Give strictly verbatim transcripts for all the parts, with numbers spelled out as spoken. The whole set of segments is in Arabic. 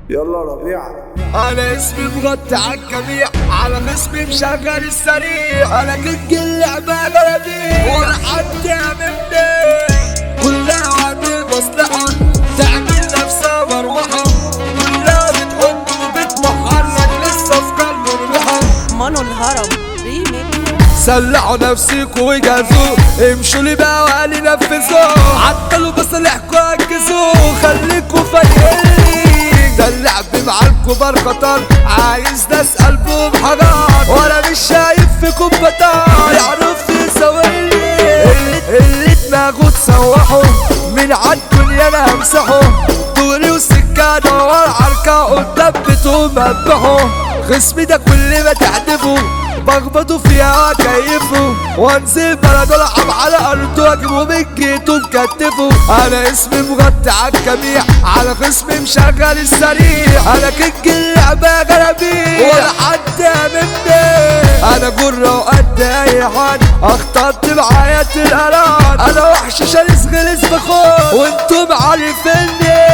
يلا ربيع. انا اسمي مغطي عالجميع، على خصمي مشغل السريع، انا كينج اللعبة جلبي ولا حد يعملني، كلها عندي مصلحة تعمل نفسها مروحة، كلها بتحب وبتمحرك لسه في قلب مربحة. مانو الهرم ريميكس. سلعوا نفسيكوا وجهزوا، امشوا لي بقى وقالي نفذوا، عطلوا بصالحكوا عجزوا، خليكوا فايقين، ده اللعب مع الكبار خطر، عايز ناس قلبهم حجر، وانا مش شايف فيكم بطل يعرف يساويني، اللي دماغه تسوحه من عالدنيا انا همسحه، دوري وسكانه والعركة قدام بيتهم هبحه، خصمي ده كل ما تحدفه بخبطوا فيها كيفه، وانزل بلد العب على ارضه واجيبه من جيته مكتفه، انا اسمي مغطي عالجميع، على خصمي مشغل السريع، انا كينج اللعبة جلبيع ولا حد مني، انا جرة وقد اي حد، اخترت معايا القرار، انا وحش شرس غلس بخور وانتم عارفيني،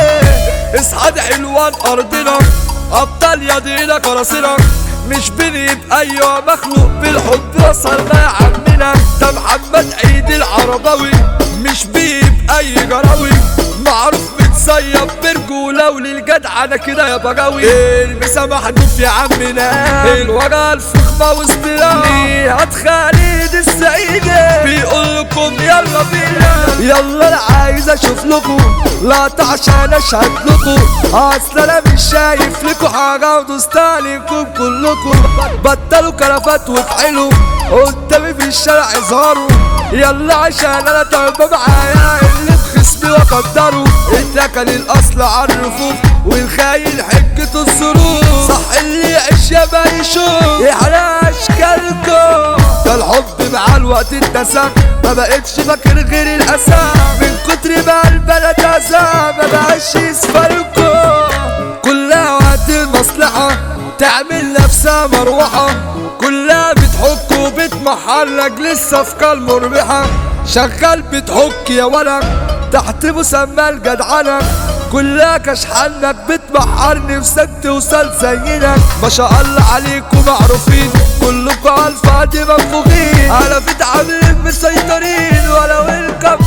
اصحى حلوان ارضنا ابطال يدينا كراسنا، مش بنيت ايوه مخلوق بالحب وصلنا يا عمنا، ده محمد عيد العرباوي مش بيب اي جراوي، معروف متصيب برجولة وللجدع انا كده يا بجاوي، المسا محدوف يا عمنا، الوجع الفخمة واستلام هات خالد السعيدة بيقول لكم يلا بينا، يلا انا عايز اشوف لكم لقطة عشان اشهد لكم، اصل انا مش شايف لكم حاجة ودوست عليكم كلكم، بطلوا كرفات وافعلوا قدامي في الشارع اظهروا، يلا عشان انا طالبة معايا اللي بخصمي واقدره، اتركن الاصل عالرفوف والخاين حجة الظروف، صح اللي يعيش يا ما يشوف يحرق اشكالكم، ده الحب مع الوقت اتسك ما بقتش فاكر غير الاسى، من كتر ما البلد اسى ما بقاش يسفلكم، كلها وقت المصلحة تعمل نفسها مروحة، كلها بتحك وبتمحرك لسه في قلب مربحة، شغال بتحك يا ولد تحت مسمى الجدعنة، كلها كشحنك بتمحرني نفسك توصل زينك، ما شاء الله عليكم معروفين كلكم عالفاضي منفوخين، انا بتعامل مسيطرين ولو الكم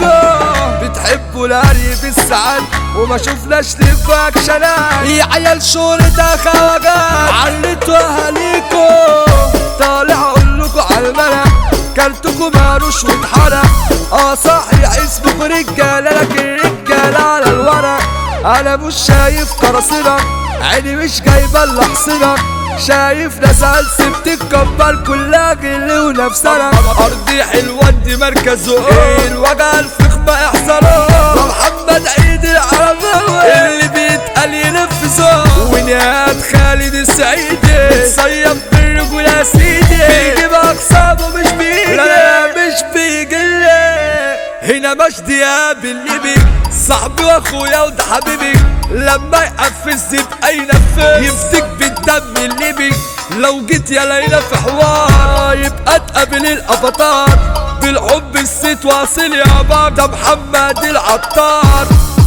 فيكم، بتحبوا الهري في الساعات وما شفناش ليكوا اكشنات، يا عيال شهرة خواجات علتوا اهاليكم، طالع اقولكوا عالملا كلتكوا مالوش واتحرق، اه صحيح اسمكوا رجالة لكن رجالة على الورق، انا مش شايف كراسنا عيني مش جايبة اللحصنة، شايف ناس هلس بتتكبر كلها غل ونفسنا، ارضي حلوة دي مركزه ايه الوجع الفخمة احذروه، محمد عيد العرباوي اللي بيتقال ينفذه، ونهاد خالد السعيدي بتصيب بالرجول يا سيدي، بيجيب اقسامه مش بيجي، لا لا مش بيجي، هنا مجدي يا بالليبي صاحبي واخويا وده حبيبي، لما يقفز يبقى ينفذ يفتك بالدم الليبي، لو جيت يا ليلى في حوار يبقى تقابل الافاتار، بالحب الست واصل يا بابا، ده محمد العطار